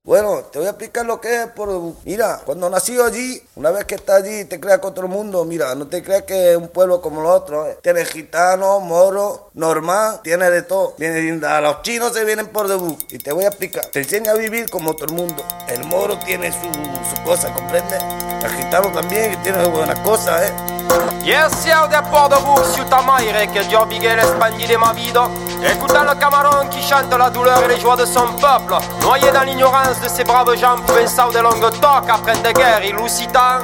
Bueno, te voy a explicar lo que es por debug. Mira, cuando nací allí, una vez que estás allí te creas con todo el mundo, mira, no te creas que es un pueblo como los otros, Tiene gitanos, moros, normal, tiene de todo. A los chinos se vienen por debug. Y te voy a explicar. Te enseña a vivir como todo el mundo. El moro tiene su cosa, ¿comprendes? El gitano también, que tiene buenas cosas, Hier siamo del Port de Bouc, città maire che Dio bighe l'espagni de ma vida. Écoutant le Cameroun qui chante la douleur et les joies de son peuple, noyé dans l'ignorance de ces braves gens provençaux de Languedoc après des guerres et Lusitans.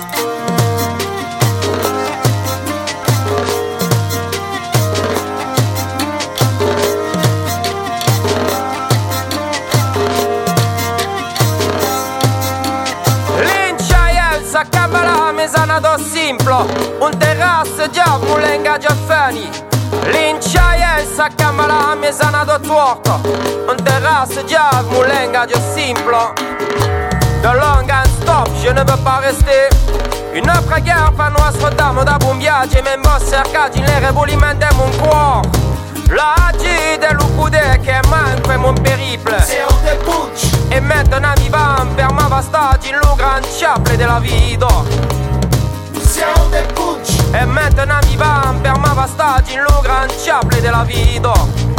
Sa cambala mesana do simplo, un terrasse già mulenga già fani. L'inciaia sa cambala mesana do tuorto, un terrasse già mulenga già simplo. De long and stop, je ne veux pas rester. Une preghiera fa nostro damo da buon viaggio e men boss cercati in le rebolimenti de mon cuore. La G dell'UQD che manque mon périple. C'est on the punch. E maintenant mi va per ma vastaggi in lo gran ciaple della vita. C'est on the punch. E maintenant mi va per ma vastaggi in lo gran ciaple della vita.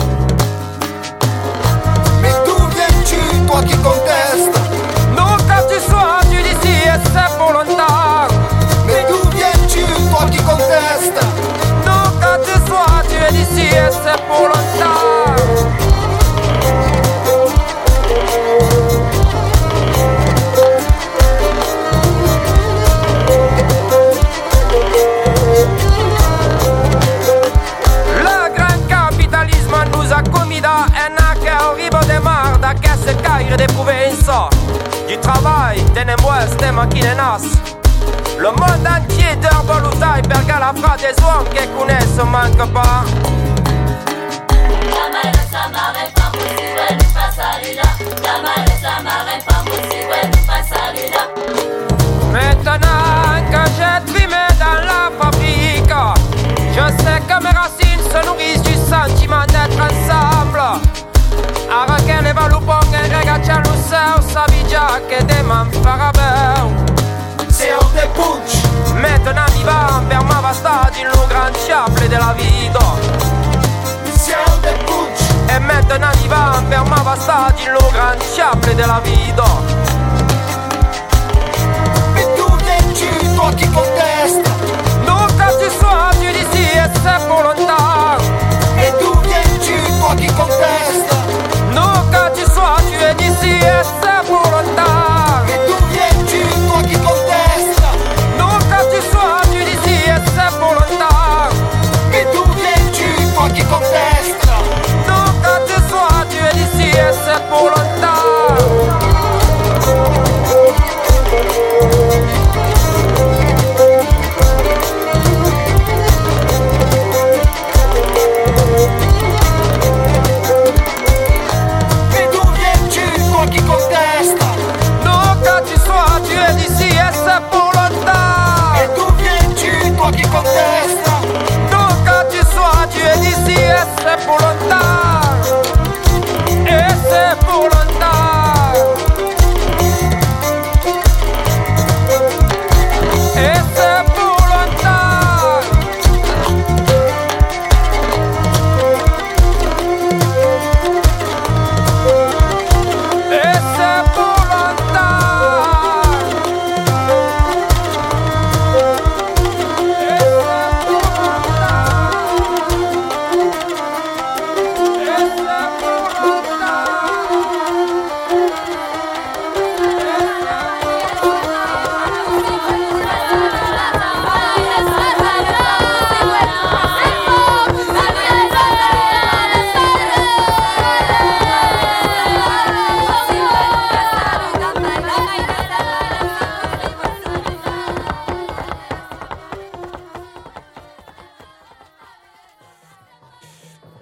Mais d'où viens-tu, toi qui contestes? Donc quand tu sois, tu dis si et c'est pour longtemps. Mais d'où viens-tu, toi qui contestes? Donc quand tu sois, tu es d'ici et c'est pour longtemps. Le grand capitalisme nous a commis da un che horrible de marda che se caire de province. Du travail, ténébreuse, des machines nas. Le monde entier d'herbolutai per la fra des hommes che connaissent manque pas. Maintenant que j'ai trimé dans la fabrique, je sais que mes racines se nourrissent du sentiment d'être ensemble. Arrache le valupong e regaccia l'usseo, savi già che deman farà bene. C'est on the punch. Maintenant mi va per ma vastaggi in lo gran ciaple della vita. C'est on the punch. E maintenant mi va per ma vastaggi in lo gran ciaple della vita.